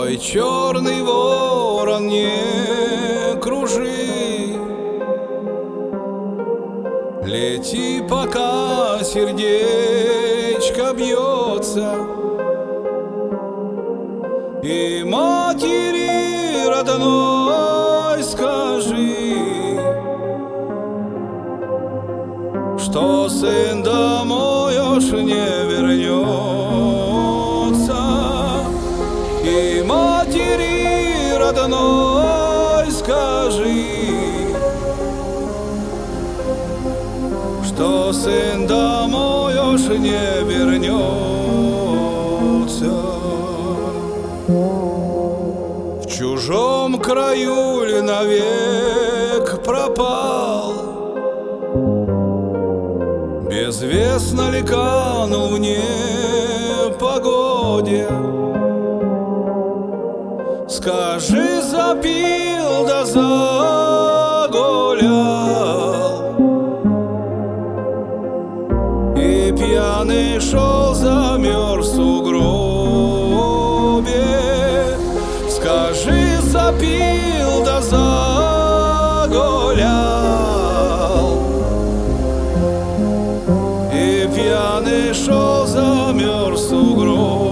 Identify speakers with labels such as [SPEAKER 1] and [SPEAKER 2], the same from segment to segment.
[SPEAKER 1] Ой, черный ворон, не кружи, лети, пока сердечко бьется, и матери родной скажи, что сын домой уж не вернется. И матери родной скажи, что сын домой уж не вернется. В чужом краю ли навек пропал, безвестно ли канул в непогоде? Скажи, запил да загулял, и пьяный шел, замерз в сугробе. Скажи, запил да загулял, и пьяный шел, замерз в сугробе.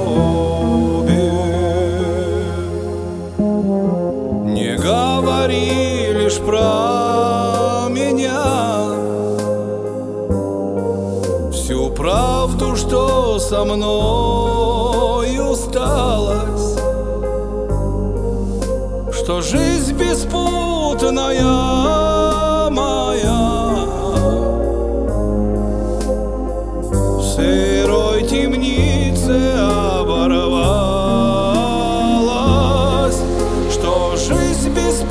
[SPEAKER 1] Не говори лишь про меня всю правду, что со мной усталась, что жизнь беспутная моя в сырой темнице оборвалась, что жизнь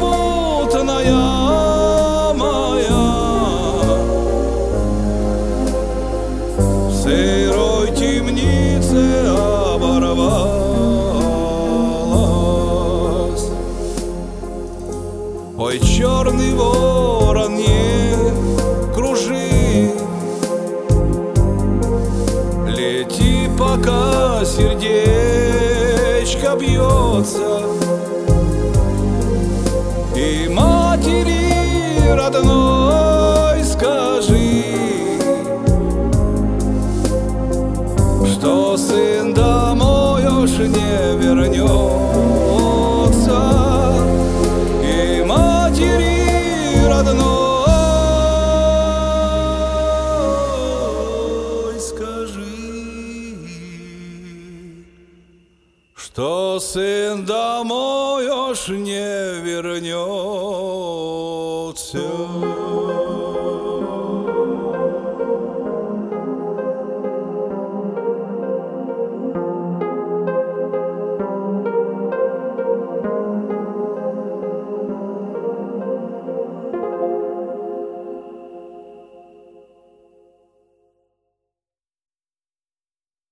[SPEAKER 1] беспутная моя в сырой темнице оборвалась. Ой, черный ворон, не кружи, лети, пока сердечко бьется, и матери родной скажи, что сын домой уж не вернется. И матери родной скажи, что сын домой уж не вернется.